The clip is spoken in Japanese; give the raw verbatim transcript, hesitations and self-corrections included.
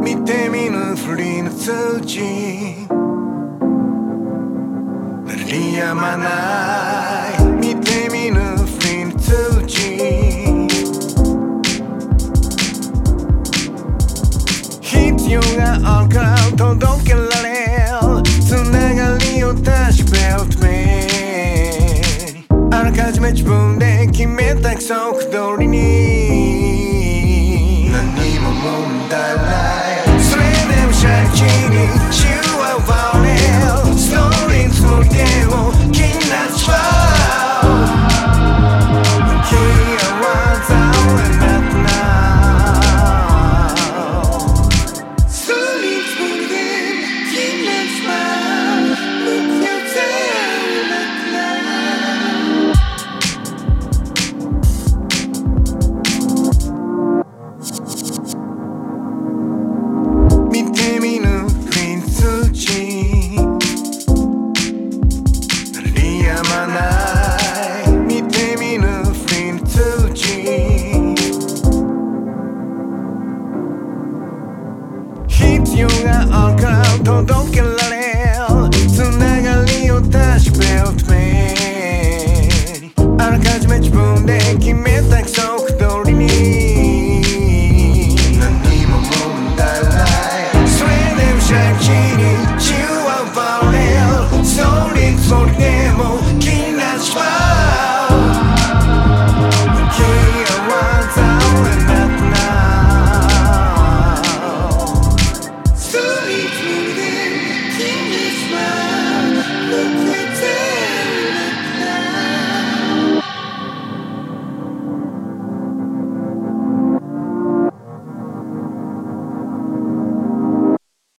見て見ぬふりの通知鳴りやまない見て見ぬふりの通知必要があるから届けられるつながりを確かめるためあらかじめ自分で決めた規則通りに何も問題ないそれでもシャキに血は奪われるストーリーのつもりでも気になっちまう気合わざるなくなストーリーのつもりで気になっちまう無気力でなくな見て見ぬふりの通知鳴りやまない見て見ぬふりの通知必要があるから届けられる